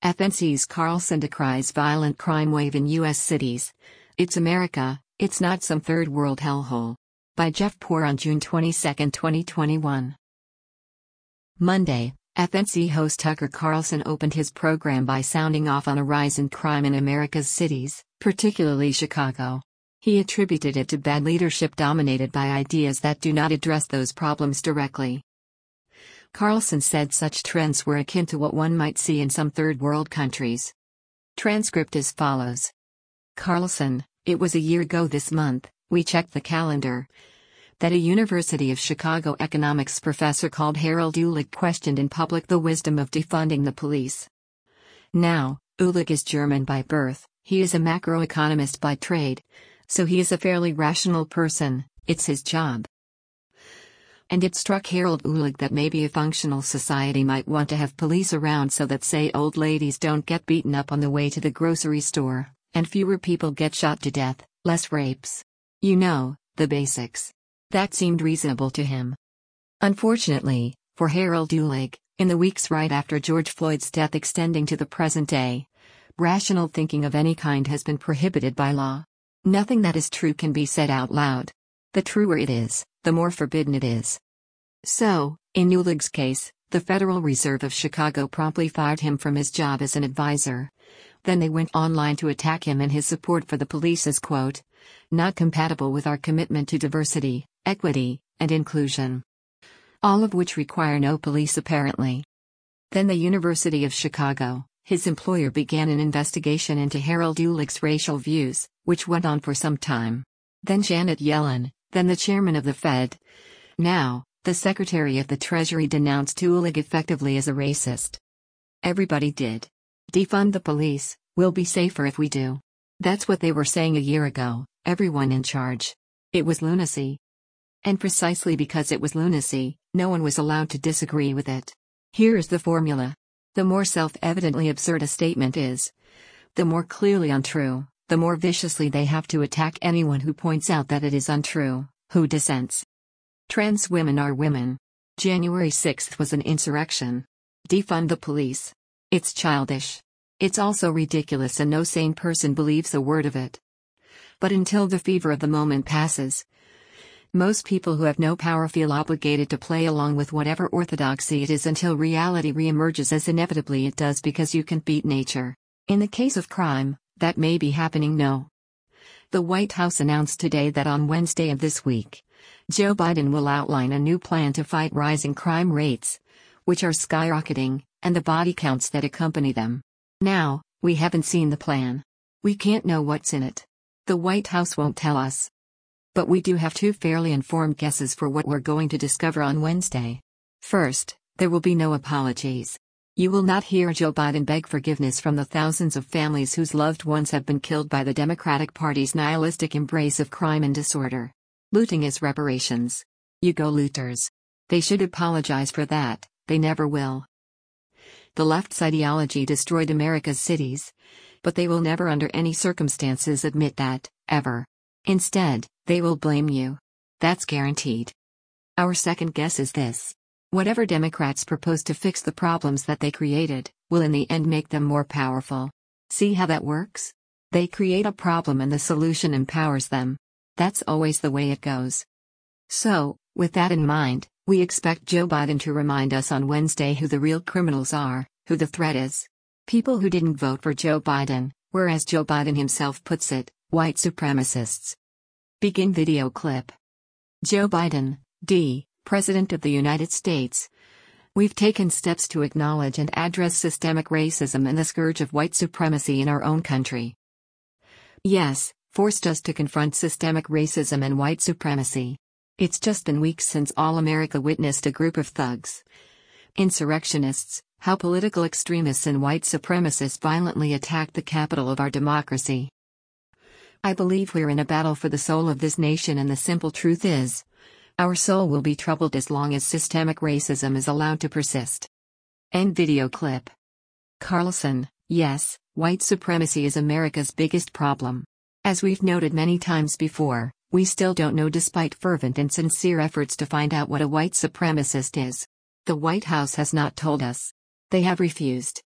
FNC's Carlson decries violent crime wave in U.S. cities. It's America, it's not some third world hellhole. By Jeff Poor on June 22, 2021. Monday, FNC host Tucker Carlson opened his program by sounding off on a rise in crime in America's cities, particularly Chicago. He attributed it to bad leadership dominated by ideas that do not address those problems directly. Carlson said such trends were akin to what one might see in some third world countries. Transcript as follows. Carlson, it was a year ago this month, we checked the calendar, that a University of Chicago economics professor called Harold Uhlig questioned in public the wisdom of defunding the police. Now, Uhlig is German by birth, he is a macroeconomist by trade, so he is a fairly rational person, it's his job. And it struck Harold Uhlig that maybe a functional society might want to have police around so that, say, old ladies don't get beaten up on the way to the grocery store, and fewer people get shot to death, less rapes. You know, the basics. That seemed reasonable to him. Unfortunately, for Harold Uhlig, in the weeks right after George Floyd's death extending to the present day, rational thinking of any kind has been prohibited by law. Nothing that is true can be said out loud. The truer it is, the more forbidden it is. So, in Uhlig's case, the Federal Reserve of Chicago promptly fired him from his job as an advisor. Then they went online to attack him and his support for the police as, quote, not compatible with our commitment to diversity, equity, and inclusion. All of which require no police apparently. Then the University of Chicago, his employer, began an investigation into Harold Uhlig's racial views, which went on for some time. Then Janet Yellen, then the chairman of the Fed, now, the Secretary of the Treasury, denounced Uhlig effectively as a racist. Everybody did. Defund the police, we'll be safer if we do. That's what they were saying a year ago, everyone in charge. It was lunacy. And precisely because it was lunacy, no one was allowed to disagree with it. Here is the formula. The more self-evidently absurd a statement is, the more clearly untrue, the more viciously they have to attack anyone who points out that it is untrue, who dissents. Trans women are women. January 6th was an insurrection. Defund the police. It's childish. It's also ridiculous and no sane person believes a word of it. But until the fever of the moment passes, most people who have no power feel obligated to play along with whatever orthodoxy it is until reality reemerges, as inevitably it does, because you can beat nature. In the case of crime, that may be happening now. The White House announced today that on Wednesday of this week, Joe Biden will outline a new plan to fight rising crime rates, which are skyrocketing, and the body counts that accompany them. Now, we haven't seen the plan. We can't know what's in it. The White House won't tell us. But we do have two fairly informed guesses for what we're going to discover on Wednesday. First, there will be no apologies. You will not hear Joe Biden beg forgiveness from the thousands of families whose loved ones have been killed by the Democratic Party's nihilistic embrace of crime and disorder. Looting is reparations. You go looters. They should apologize for that, they never will. The left's ideology destroyed America's cities, but they will never under any circumstances admit that, ever. Instead, they will blame you. That's guaranteed. Our second guess is this. Whatever Democrats propose to fix the problems that they created, will in the end make them more powerful. See how that works? They create a problem and the solution empowers them. That's always the way it goes. So, with that in mind, we expect Joe Biden to remind us on Wednesday who the real criminals are, who the threat is. People who didn't vote for Joe Biden, whereas Joe Biden himself puts it, white supremacists. Begin video clip. Joe Biden, D., President of the United States. We've taken steps to acknowledge and address systemic racism and the scourge of white supremacy in our own country. Yes, forced us to confront systemic racism and white supremacy. It's just been weeks since all America witnessed a group of thugs, insurrectionists, how political extremists and white supremacists violently attacked the capital of our democracy. I believe we're in a battle for the soul of this nation, and the simple truth is, our soul will be troubled as long as systemic racism is allowed to persist. End video clip. Carlson, yes, white supremacy is America's biggest problem. As we've noted many times before, we still don't know, despite fervent and sincere efforts to find out, what a white supremacist is. The White House has not told us. They have refused.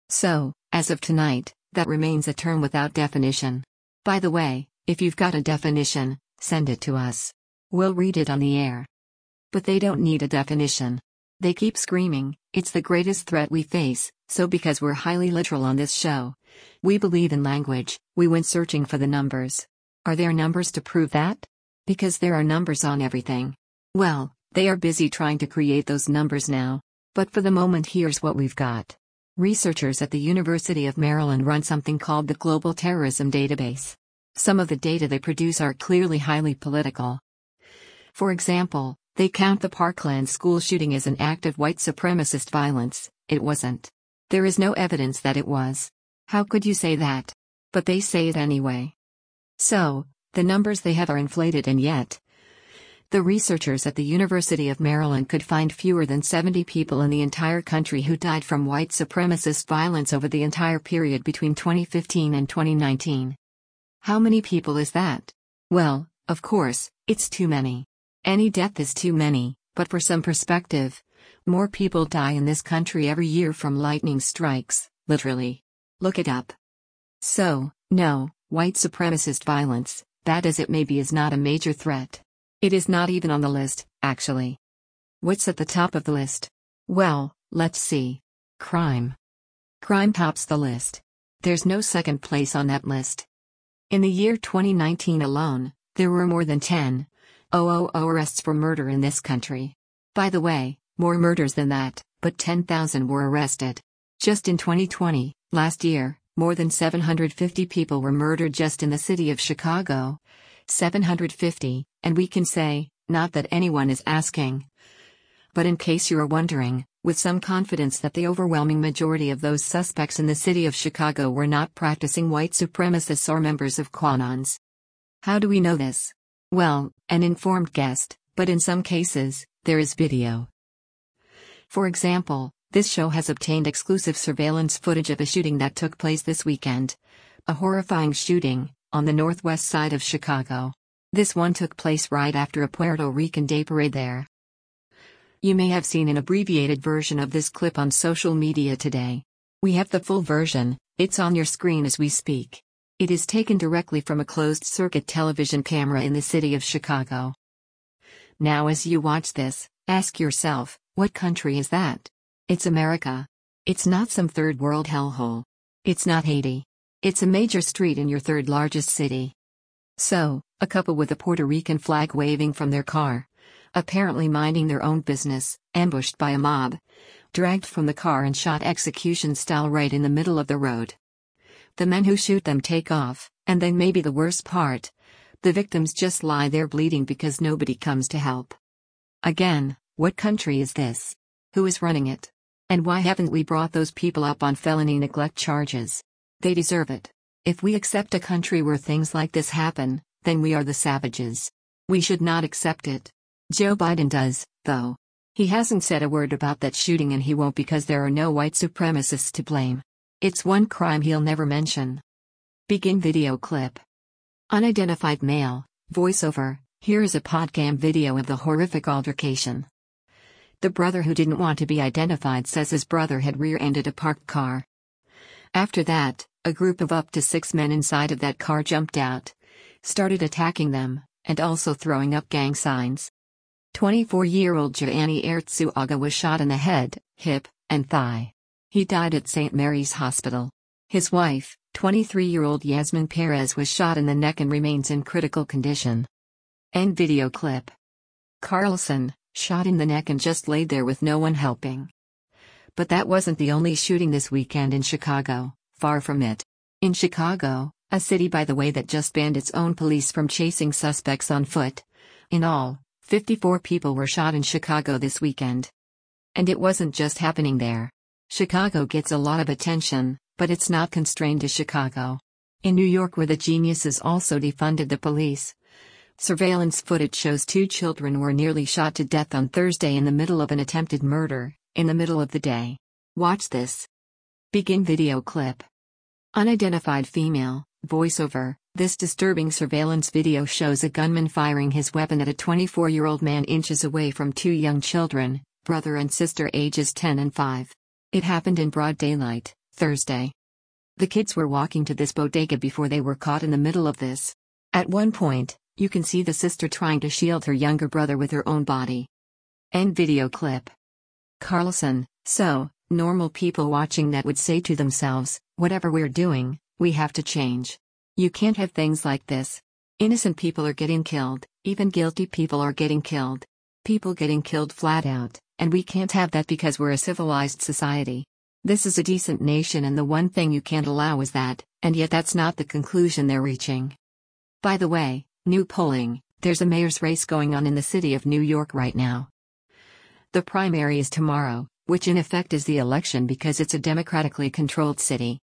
So, as of tonight, that remains a term without definition. By the way, if you've got a definition, send it to us. We'll read it on the air. But they don't need a definition. They keep screaming, it's the greatest threat we face, so because we're highly literal on this show, we believe in language, we went searching for the numbers. Are there numbers to prove that? Because there are numbers on everything. Well, they are busy trying to create those numbers now. But for the moment, here's what we've got. Researchers at the University of Maryland run something called the Global Terrorism Database. Some of the data they produce are clearly highly political. For example, they count the Parkland school shooting as an act of white supremacist violence. It wasn't. There is no evidence that it was. How could you say that? But they say it anyway. So, the numbers they have are inflated, and yet, the researchers at the University of Maryland could find fewer than 70 people in the entire country who died from white supremacist violence over the entire period between 2015 and 2019. How many people is that? Well, of course, it's too many. Any death is too many, but for some perspective, more people die in this country every year from lightning strikes, literally. Look it up. So, no, white supremacist violence, bad as it may be, is not a major threat. It is not even on the list, actually. What's at the top of the list? Well, let's see. Crime. Crime tops the list. There's no second place on that list. In the year 2019 alone, there were more than 10,000 arrests for murder in this country. By the way, more murders than that, but 10,000 were arrested. Just in 2020, last year, more than 750 people were murdered just in the city of Chicago. 750, and we can say, not that anyone is asking. But in case you are wondering, with some confidence, that the overwhelming majority of those suspects in the city of Chicago were not practicing white supremacists or members of QAnons. How do we know this? Well, an informed guess, but in some cases, there is video. For example, this show has obtained exclusive surveillance footage of a shooting that took place this weekend. A horrifying shooting, on the northwest side of Chicago. This one took place right after a Puerto Rican Day parade there. You may have seen an abbreviated version of this clip on social media today. We have the full version, it's on your screen as we speak. It is taken directly from a closed-circuit television camera in the city of Chicago. Now, as you watch this, ask yourself, what country is that? It's America. It's not some third world hellhole. It's not Haiti. It's a major street in your third largest city. So, a couple with a Puerto Rican flag waving from their car, apparently minding their own business, ambushed by a mob, dragged from the car and shot execution style right in the middle of the road. The men who shoot them take off, and then maybe the worst part, the victims just lie there bleeding because nobody comes to help. Again, what country is this? Who is running it? And why haven't we brought those people up on felony neglect charges? They deserve it. If we accept a country where things like this happen, then we are the savages. We should not accept it. Joe Biden does, though. He hasn't said a word about that shooting, and he won't, because there are no white supremacists to blame. It's one crime he'll never mention. Begin video clip. Unidentified male, voiceover. Here is a podcam video of the horrific altercation. The brother who didn't want to be identified says his brother had rear-ended a parked car. After that, a group of up to 6 men inside of that car jumped out, started attacking them, and also throwing up gang signs. 24-year-old Gianni Arzuaga was shot in the head, hip, and thigh. He died at St. Mary's Hospital. His wife, 23-year-old Yasmin Perez, was shot in the neck and remains in critical condition. End video clip. Carlson, shot in the neck and just laid there with no one helping. But that wasn't the only shooting this weekend in Chicago, far from it. In Chicago, a city, by the way, that just banned its own police from chasing suspects on foot. In all, 54 people were shot in Chicago this weekend. And it wasn't just happening there. Chicago gets a lot of attention, but it's not constrained to Chicago. In New York, where the geniuses also defunded the police, surveillance footage shows 2 children were nearly shot to death on Thursday in the middle of an attempted murder, in the middle of the day. Watch this. Begin video clip. Unidentified female, voiceover. This disturbing surveillance video shows a gunman firing his weapon at a 24-year-old man inches away from 2 young children, brother and sister ages 10 and 5. It happened in broad daylight, Thursday. The kids were walking to this bodega before they were caught in the middle of this. At one point, you can see the sister trying to shield her younger brother with her own body. End video clip. Carlson: so, normal people watching that would say to themselves, whatever we're doing, we have to change. You can't have things like this. Innocent people are getting killed, even guilty people are getting killed. People getting killed flat out, and we can't have that because we're a civilized society. This is a decent nation and the one thing you can't allow is that, and yet that's not the conclusion they're reaching. By the way, new polling, there's a mayor's race going on in the city of New York right now. The primary is tomorrow, which in effect is the election because it's a democratically controlled city.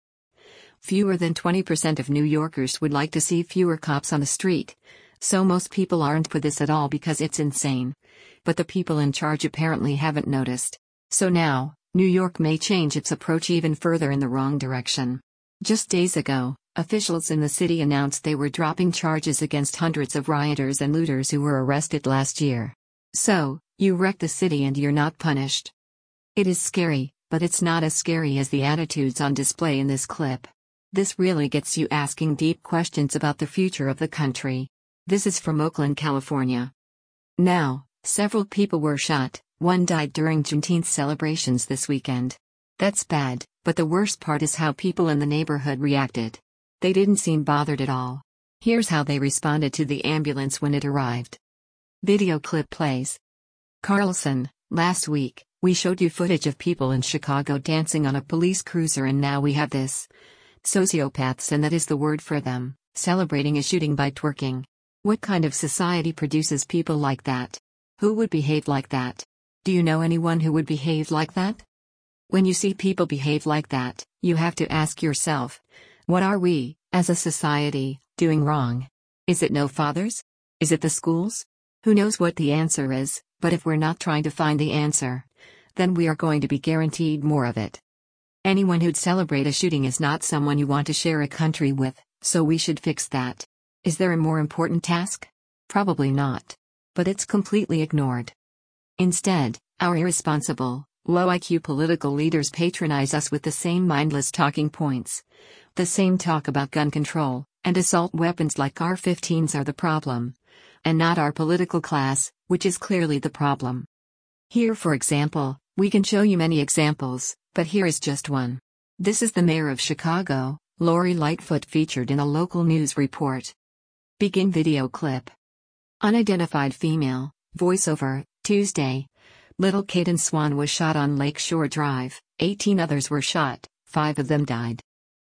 Fewer than 20% of New Yorkers would like to see fewer cops on the street, so most people aren't for this at all because it's insane. But the people in charge apparently haven't noticed. So now, New York may change its approach even further in the wrong direction. Just days ago, officials in the city announced they were dropping charges against hundreds of rioters and looters who were arrested last year. So, you wreck the city and you're not punished. It is scary, but it's not as scary as the attitudes on display in this clip. This really gets you asking deep questions about the future of the country. This is from Oakland, California. Now, several people were shot, one died during Juneteenth celebrations this weekend. That's bad, but the worst part is how people in the neighborhood reacted. They didn't seem bothered at all. Here's how they responded to the ambulance when it arrived. Video clip plays. Carlson: last week, we showed you footage of people in Chicago dancing on a police cruiser and now we have this. Sociopaths, and that is the word for them, celebrating a shooting by twerking. What kind of society produces people like that? Who would behave like that? Do you know anyone who would behave like that? When you see people behave like that, you have to ask yourself, what are we, as a society, doing wrong? Is it no fathers? Is it the schools? Who knows what the answer is, but if we're not trying to find the answer, then we are going to be guaranteed more of it. Anyone who'd celebrate a shooting is not someone you want to share a country with, so we should fix that. Is there a more important task? Probably not. But it's completely ignored. Instead, our irresponsible, low IQ political leaders patronize us with the same mindless talking points. The same talk about gun control, and assault weapons like AR-15s are the problem. And not our political class, which is clearly the problem. Here, for example, we can show you many examples, but here is just one. This is the mayor of Chicago, Lori Lightfoot, featured in a local news report. Begin video clip. Unidentified female, voiceover, Tuesday. Little Caden Swan was shot on Lakeshore Drive, 18 others were shot, 5 of them died.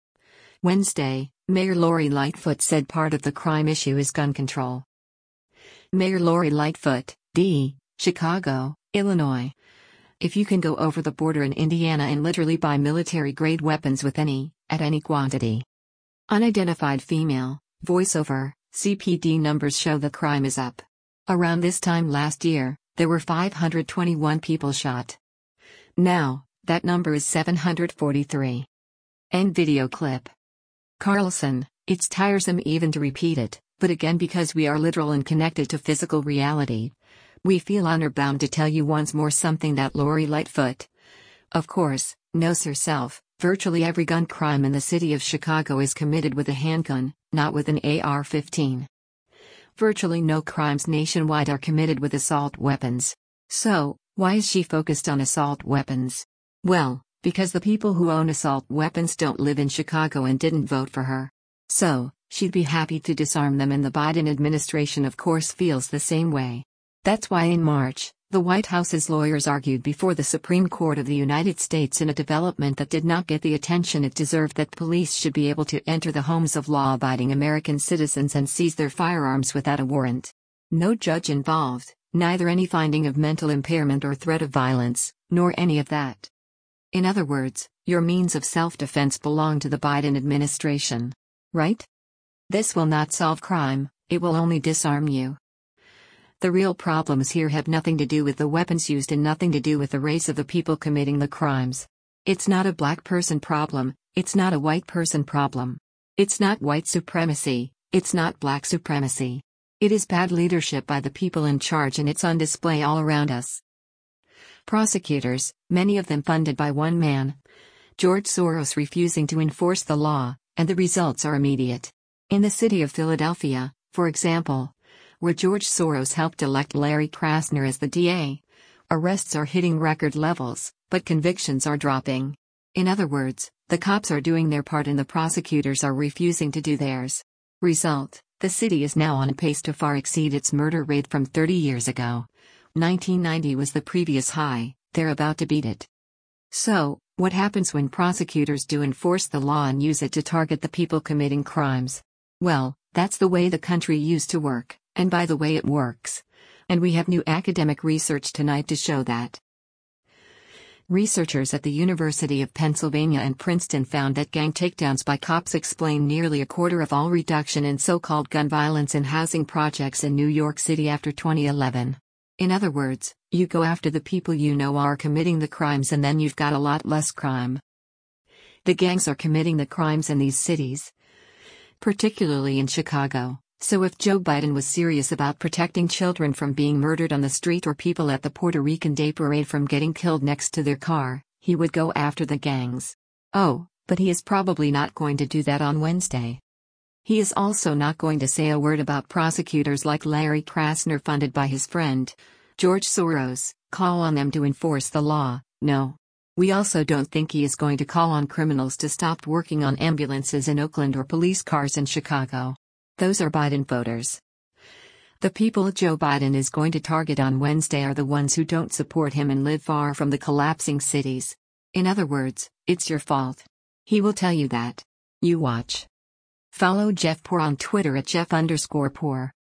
Wednesday, Mayor Lori Lightfoot said part of the crime issue is gun control. Mayor Lori Lightfoot, D., Chicago, Illinois. If you can go over the border in Indiana and literally buy military-grade weapons at any quantity. Unidentified female, voiceover, CPD numbers show the crime is up. Around this time last year, there were 521 people shot. Now, that number is 743. End video clip. Carlson: it's tiresome even to repeat it, but again because we are literal and connected to physical reality, we feel honor-bound to tell you once more something that Lori Lightfoot, of course, knows herself. Virtually every gun crime in the city of Chicago is committed with a handgun, not with an AR-15. Virtually no crimes nationwide are committed with assault weapons. So, why is she focused on assault weapons? Well, because the people who own assault weapons don't live in Chicago and didn't vote for her. So, she'd be happy to disarm them, and the Biden administration of course feels the same way. That's why in March, the White House's lawyers argued before the Supreme Court of the United States in a development that did not get the attention it deserved that police should be able to enter the homes of law-abiding American citizens and seize their firearms without a warrant. No judge involved, neither any finding of mental impairment or threat of violence, nor any of that. In other words, your means of self-defense belong to the Biden administration. Right? This will not solve crime, it will only disarm you. The real problems here have nothing to do with the weapons used and nothing to do with the race of the people committing the crimes. It's not a black person problem, it's not a white person problem. It's not white supremacy, it's not black supremacy. It is bad leadership by the people in charge, and it's on display all around us. Prosecutors, many of them funded by one man, George Soros refusing to enforce the law, and the results are immediate. In the city of Philadelphia, for example, where George Soros helped elect Larry Krasner as the DA, arrests are hitting record levels, but convictions are dropping. In other words, the cops are doing their part and the prosecutors are refusing to do theirs. Result: the city is now on pace to far exceed its murder rate from 30 years ago. 1990 was the previous high, they're about to beat it. So, what happens when prosecutors do enforce the law and use it to target the people committing crimes? Well, that's the way the country used to work, and by the way it works. And we have new academic research tonight to show that. Researchers at the University of Pennsylvania and Princeton found that gang takedowns by cops explain nearly a quarter of all reduction in so-called gun violence in housing projects in New York City after 2011. In other words, you go after the people you know are committing the crimes and then you've got a lot less crime. The gangs are committing the crimes in these cities, particularly in Chicago. So if Joe Biden was serious about protecting children from being murdered on the street or people at the Puerto Rican Day Parade from getting killed next to their car, he would go after the gangs. Oh, but he is probably not going to do that on Wednesday. He is also not going to say a word about prosecutors like Larry Krasner funded by his friend, George Soros, call on them to enforce the law. No. We also don't think he is going to call on criminals to stop working on ambulances in Oakland or police cars in Chicago. Those are Biden voters. The people Joe Biden is going to target on Wednesday are the ones who don't support him and live far from the collapsing cities. In other words, it's your fault. He will tell you that. You watch. Follow Jeff Poor on Twitter at Jeff_Poor.